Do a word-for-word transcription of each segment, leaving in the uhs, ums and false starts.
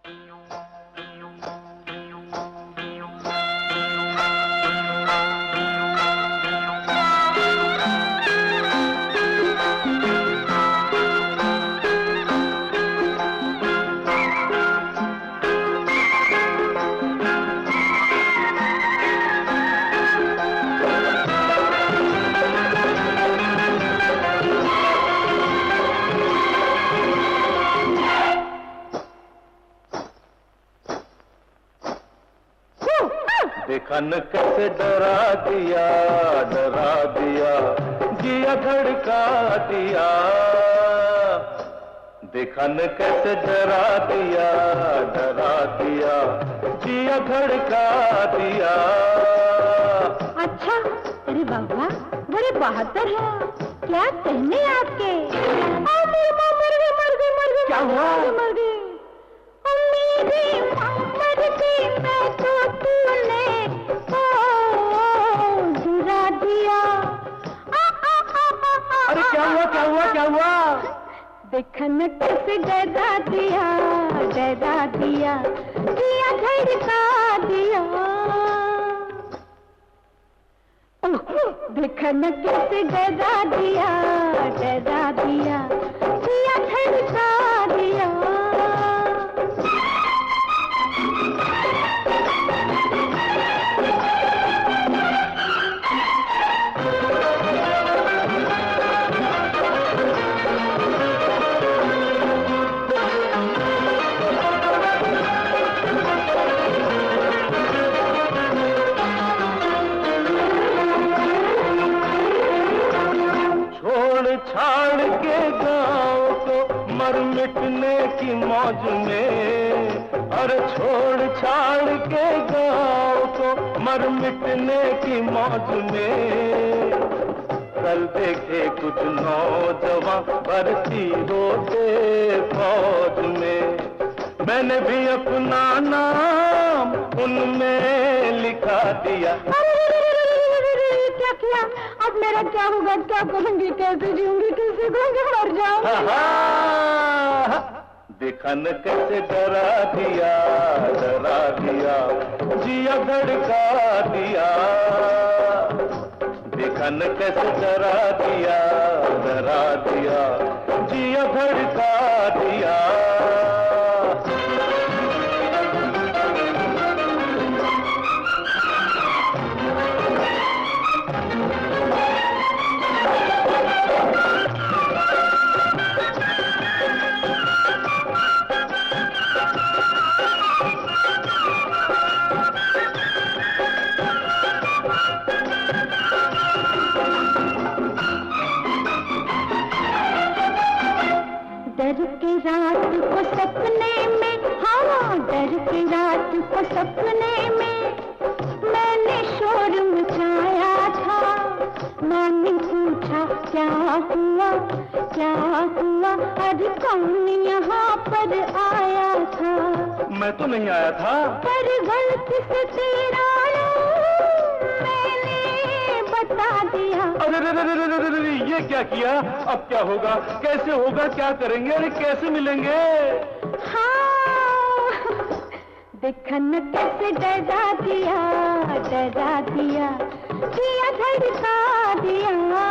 देखा न कैसे डरा दिया, डरा दिया, जिया धड़का दिया। देखा न कैसे डरा दिया, डरा दिया, जिया धड़का दिया। अच्छा, अरे बाबा बड़े बहादुर हैं। क्या कहने आपके? मर गई मर गई मर गई मर गई। क्या हुआ? मर गई मेरी मर गई मैं तो तूने गिरा दिया। अरे क्या हुआ क्या हुआ क्या हुआ? देखन कैसे डरा दिया, डरा दिया, दिया धड़का दिया। देखन कैसे डरा दिया, डरा दिया, दिया धड़का दिया। छाड़ के गाँव को मर मिटने की मौज में, अरे छोड़ छाड़ के गाँव को मर मिटने की मौज में। कल देखे कुछ नौजवान भर्ती होते फौज में, मैंने भी अपना नाम उनमें लिखा दिया। क्या किया? अब मेरा क्या होगा? क्या करूंगी? कैसे जीऊंगी? कैसे कहूंगी? मर जाऊंगी। देखा न कैसे डरा दिया, डरा दिया, जिया धड़का दिया। देखा न कैसे डरा दिया, डरा दिया, जिया धड़का दिया। डर के रात को सपने में, हाँ डर के रात को सपने में मैंने शोर मचाया था। मैंने पूछा क्या हुआ, क्या हुआ, अरे कौन यहाँ पर आया था? मैं तो नहीं आया था। पर गलती से तेरा मैंने बता दिया। अरे रे रे रे रे रे रे, ये क्या किया? अब क्या होगा? कैसे होगा? क्या करेंगे? अरे कैसे मिलेंगे? हाँ देखन कैसे डरा दिया, डरा दिया, दिया धड़का दिया।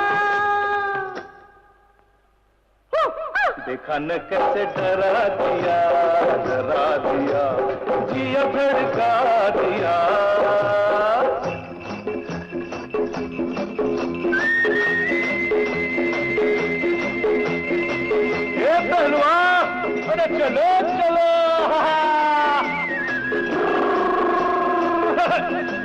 देखा न कैसे डरा दिया, डरा दिया, जिया धड़का दिया। ये पहलवान, अरे चलो चलो।